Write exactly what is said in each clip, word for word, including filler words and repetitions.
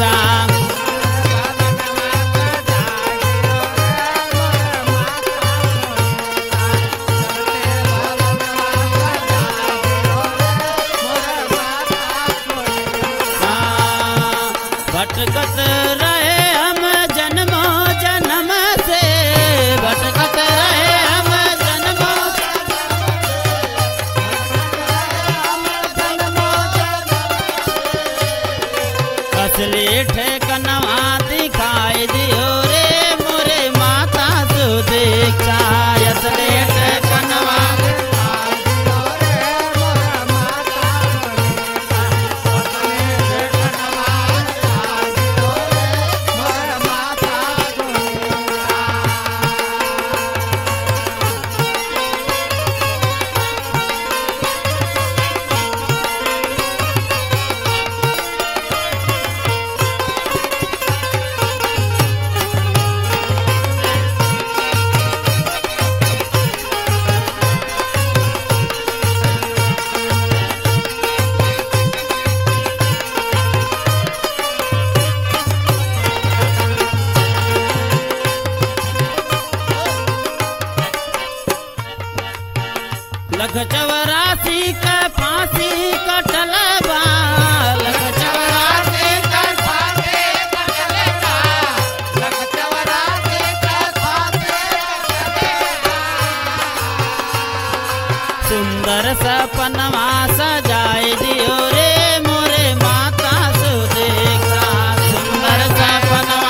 दीक्षा। भटकत रहे हम जन्मों जन्म से, भटकत रहे हम जन्मों असली ठेकनवा दिखाई दियो रे मोरे माता सुदीक्षा। असली ठेकनवा लख चौरासी का फांसी कटल बा, लख चौरासी का फांसी कटल बा, लख चौरासी का फांसी कटल बा। सुंदर सपनवा सजाए दियो रे मोरे माता सुदीक्षा। सुंदर सपनवा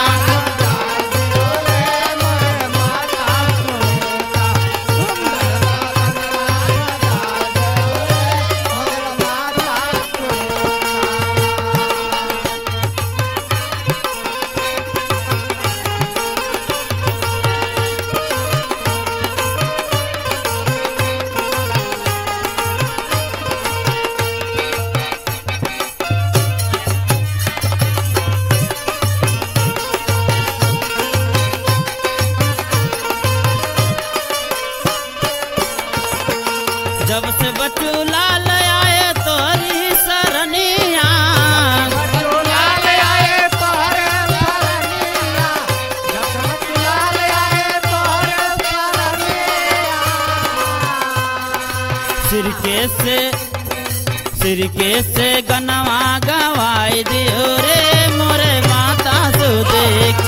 जब से बच्चू लाल आए तोरी सरनिया, बच्चू लाल आए तोरे सरनिया, जब से बच्चू लाल आए तोरे सरनिया। सिरके से सिरके से गनवा गवाई दियो रे मोरे माता सुदीक्षा।